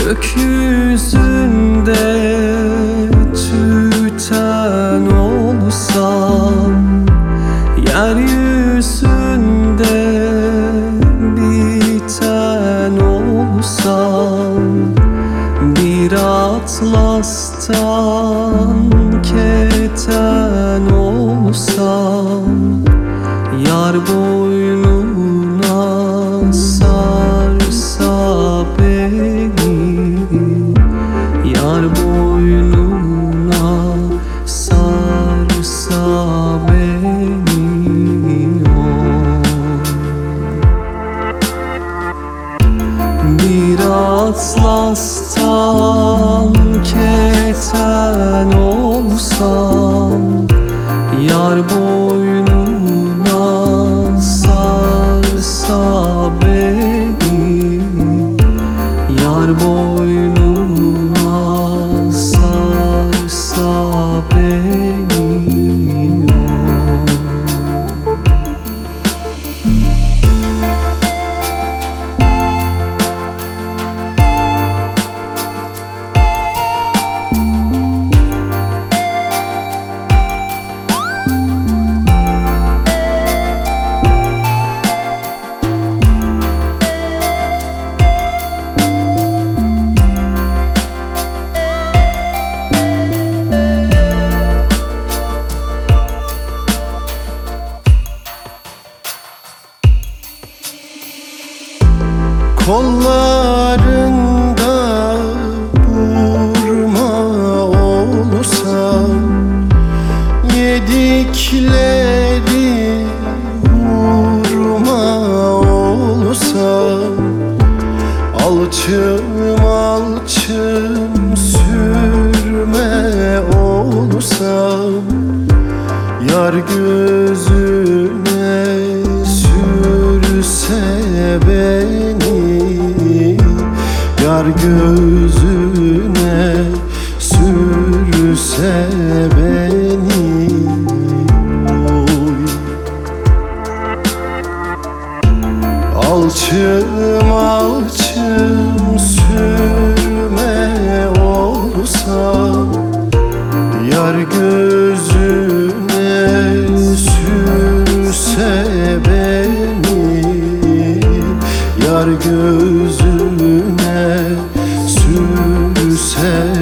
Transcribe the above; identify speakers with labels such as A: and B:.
A: Gökyüzünde tüten olsam, yeryüzünde biten olsam, bir atlastan keten olsam, yar boynuna sarsa beni, yar boynuna sarsa beni, bir atlastan keten olsam, yar boynuna sarsa beni, yar boynuna sarsa beni.
B: Kollarında vurma olsam, yedikleri vurma olsam, alçım alçım sürme olsam, yar gözüne sürse beni, yar gözüne sürse beni, oy. Alçım alçım sürme olsam, yar gözüne sürse beni, yar gözüne sürse